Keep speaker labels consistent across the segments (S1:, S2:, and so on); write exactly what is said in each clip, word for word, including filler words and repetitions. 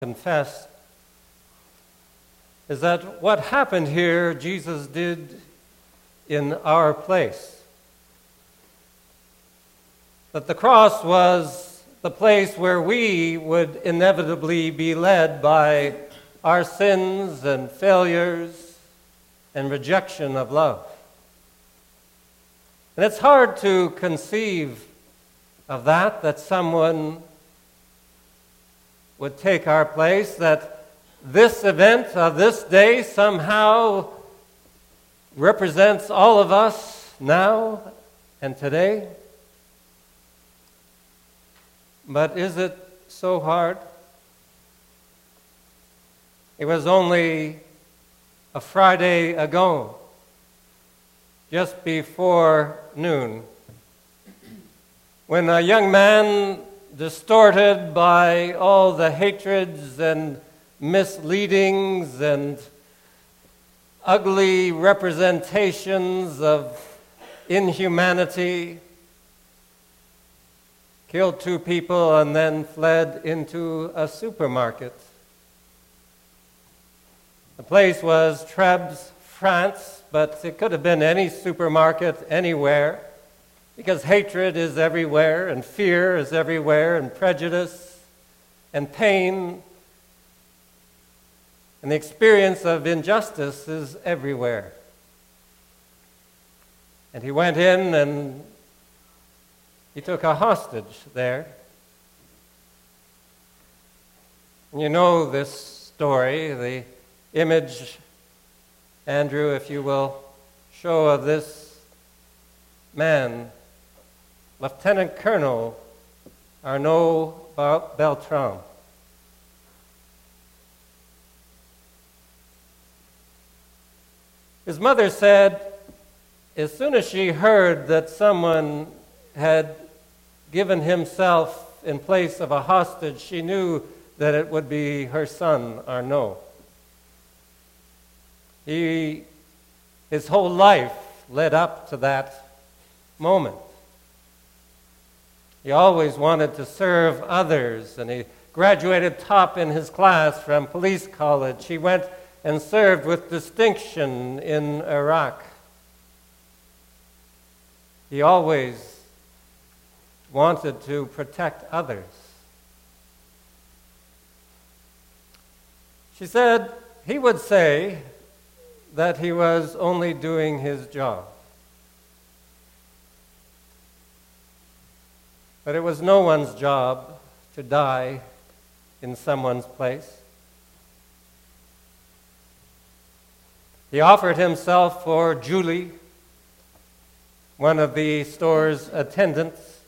S1: confess is that what happened here, Jesus did in our place. That the cross was the place where we would inevitably be led by our sins and failures and rejection of love. And it's hard to conceive of that, that someone would take our place, that this event of this day somehow represents all of us now and today. But is it so hard? It was only a Friday ago, just before noon, when a young man, distorted by all the hatreds and misleadings and ugly representations of inhumanity, killed two people and then fled into a supermarket. The place was Trebes, France, but it could have been any supermarket anywhere, because hatred is everywhere, and fear is everywhere, and prejudice, and pain, and the experience of injustice is everywhere. And he went in and he took a hostage there. You know this story, the image, Andrew, if you will, show of this man, Lieutenant Colonel Arnaud Beltrame. His mother said, as soon as she heard that someone had given himself in place of a hostage, she knew that it would be her son, Arnaud. He, his whole life led up to that moment. He always wanted to serve others, and he graduated top in his class from police college. He went and served with distinction in Iraq. He always wanted to protect others. She said he would say that he was only doing his job. But it was no one's job to die in someone's place. He offered himself for Julie, one of the store's attendants.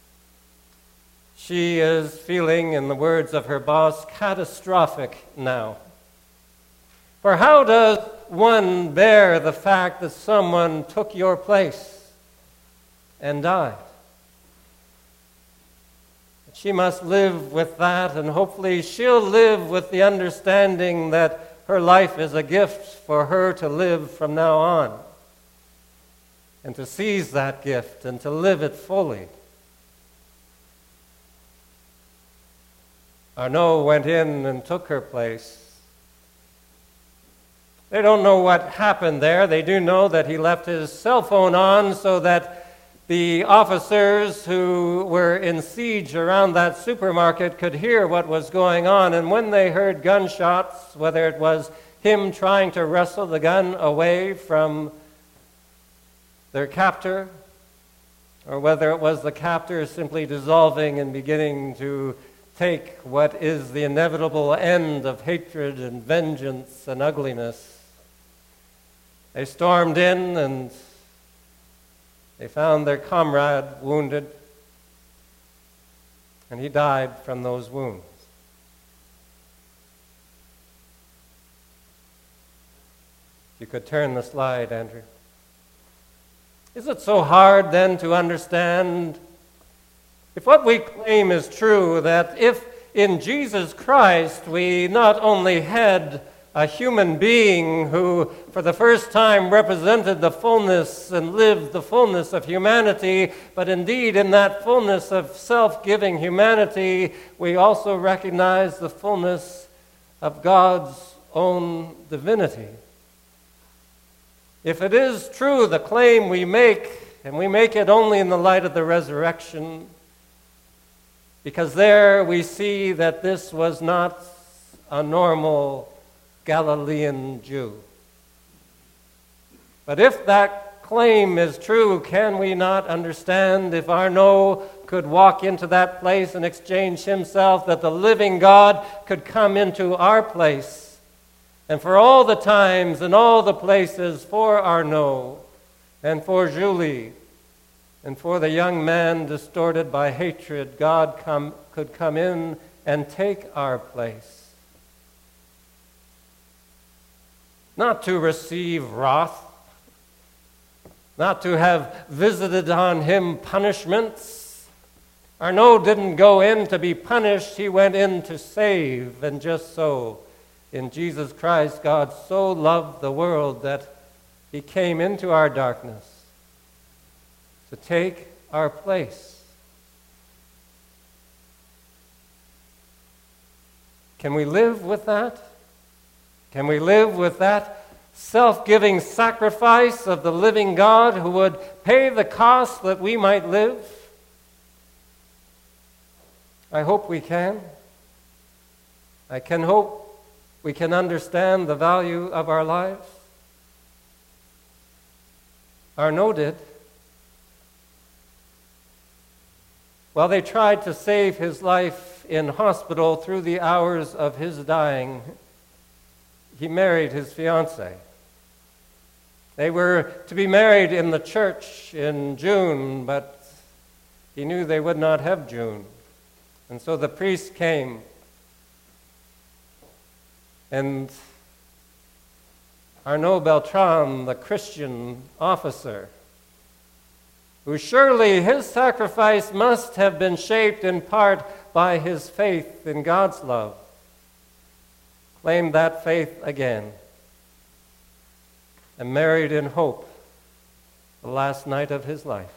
S1: She is feeling, in the words of her boss, catastrophic now. For how does one bear the fact that someone took your place and died? She must live with that, and hopefully she'll live with the understanding that her life is a gift for her to live from now on, and to seize that gift and to live it fully. Arnaud went in and took her place. They don't know what happened there. They do know that he left his cell phone on so that the officers who were in siege around that supermarket could hear what was going on. And when they heard gunshots, whether it was him trying to wrestle the gun away from their captor, or whether it was the captor simply dissolving and beginning to take what is the inevitable end of hatred and vengeance and ugliness, they stormed in and they found their comrade wounded, and he died from those wounds. You could turn the slide, Andrew. Is it so hard then to understand, if what we claim is true, that if in Jesus Christ we not only had a human being who for the first time represented the fullness and lived the fullness of humanity, but indeed in that fullness of self-giving humanity, we also recognize the fullness of God's own divinity. If it is true, the claim we make, and we make it only in the light of the resurrection, because there we see that this was not a normal Galilean Jew. But if that claim is true, can we not understand, if Arnaud could walk into that place and exchange himself, that the living God could come into our place? And for all the times and all the places, for Arnaud and for Julie and for the young man distorted by hatred, God come, could come in and take our place. Not to receive wrath, not to have visited on him punishments. Arnaud didn't go in to be punished, he went in to save. And just so, in Jesus Christ, God so loved the world that he came into our darkness to take our place. Can we live with that? Can we live with that self-giving sacrifice of the living God who would pay the cost that we might live? I hope we can. I can hope we can understand the value of our lives. Arnaud did. While they tried to save his life in hospital through the hours of his dying, he married his fiancée. They were to be married in the church in June, but he knew they would not have June. And so the priest came, and Arnaud Beltrame, the Christian officer, who surely his sacrifice must have been shaped in part by his faith in God's love, claimed that faith again and married in hope the last night of his life.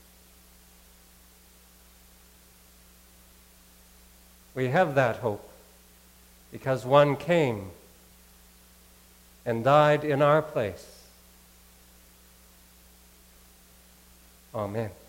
S1: We have that hope because one came and died in our place. Amen.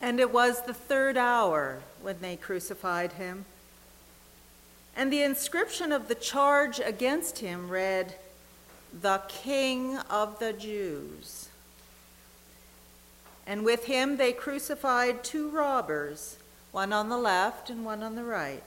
S2: And it was the third hour when they crucified him. And the inscription of the charge against him read, "The King of the Jews." And with him they crucified two robbers, one on the left and one on the right.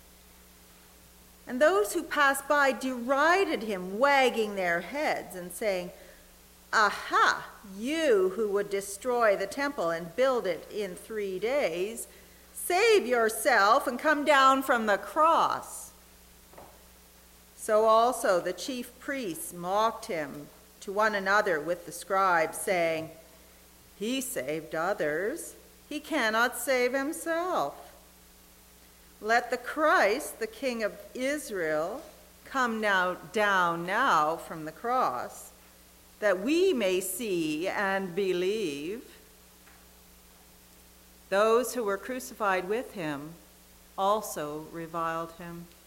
S2: And those who passed by derided him, wagging their heads and saying, "Aha, you who would destroy the temple and build it in three days, save yourself and come down from the cross." So also the chief priests mocked him to one another with the scribes, saying, "He saved others, he cannot save himself. Let the Christ, the King of Israel, come now down now from the cross, that we may see and believe." Those who were crucified with him also reviled him.